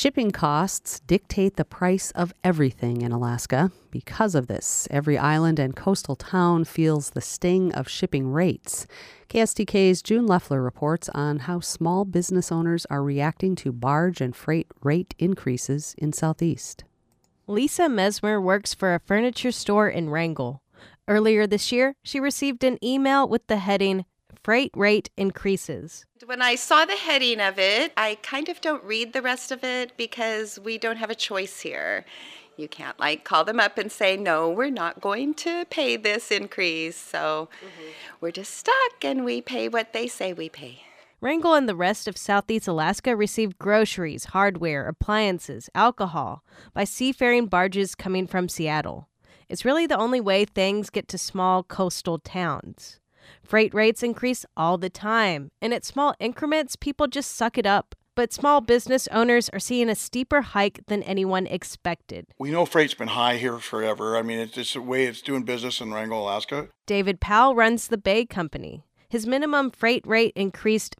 Shipping costs dictate the price of everything in Alaska. Because of this, every island and coastal town feels the sting of shipping rates. KSTK's June Leffler reports on how small business owners are reacting to barge and freight rate increases in Southeast. Lisa Mesmer works for a furniture store in Wrangell. Earlier this year, she received an email with the heading, Freight Rate Increases. When I saw the heading of it, I kind of don't read the rest of it because we don't have a choice here. You can't call them up and say, no, we're not going to pay this increase. So we're just stuck and we pay what they say we pay. Wrangell and the rest of Southeast Alaska received groceries, hardware, appliances, alcohol by seafaring barges coming from Seattle. It's really the only way things get to small coastal towns. Freight rates increase all the time, and at small increments, people just suck it up. But small business owners are seeing a steeper hike than anyone expected. We know freight's been high here forever. I mean, it's just the way it's doing business in Wrangell, Alaska. David Powell runs the Bay Company. His minimum freight rate increased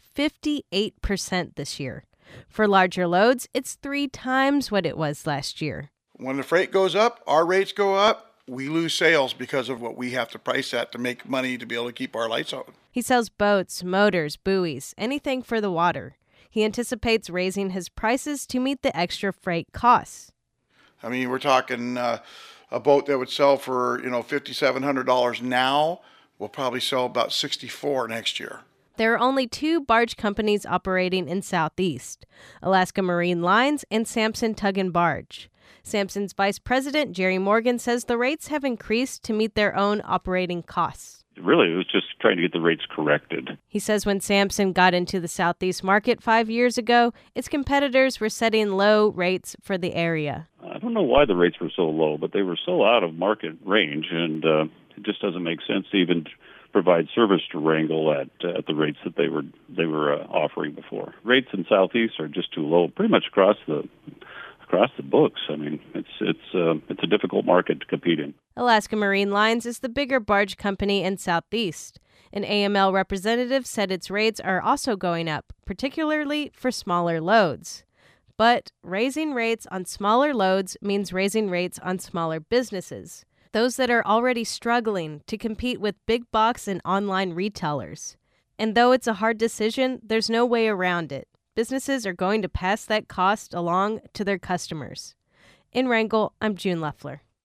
58% this year. For larger loads, it's 3 times what it was last year. When the freight goes up, our rates go up. We lose sales because of what we have to price at to make money to be able to keep our lights on. He sells boats, motors, buoys, anything for the water. He anticipates raising his prices to meet the extra freight costs. I mean, we're talking a boat that would sell for, $5,700 now will probably sell about $64 next year. There are only 2 barge companies operating in Southeast, Alaska Marine Lines and Sampson Tug and Barge. Sampson's vice president, Jerry Morgan, says the rates have increased to meet their own operating costs. Really, it was just trying to get the rates corrected. He says when Sampson got into the Southeast market 5 years ago, its competitors were setting low rates for the area. I don't know why the rates were so low, but they were so out of market range, and it just doesn't make sense to even provide service to Wrangell at the rates that they were offering before. Rates in Southeast are just too low, pretty much across the books. I mean, it's a difficult market to compete in. Alaska Marine Lines is the bigger barge company in Southeast. An AML representative said its rates are also going up, particularly for smaller loads. But raising rates on smaller loads means raising rates on smaller businesses, those that are already struggling to compete with big box and online retailers. And though it's a hard decision, there's no way around it. Businesses are going to pass that cost along to their customers. In Wrangell, I'm June Leffler.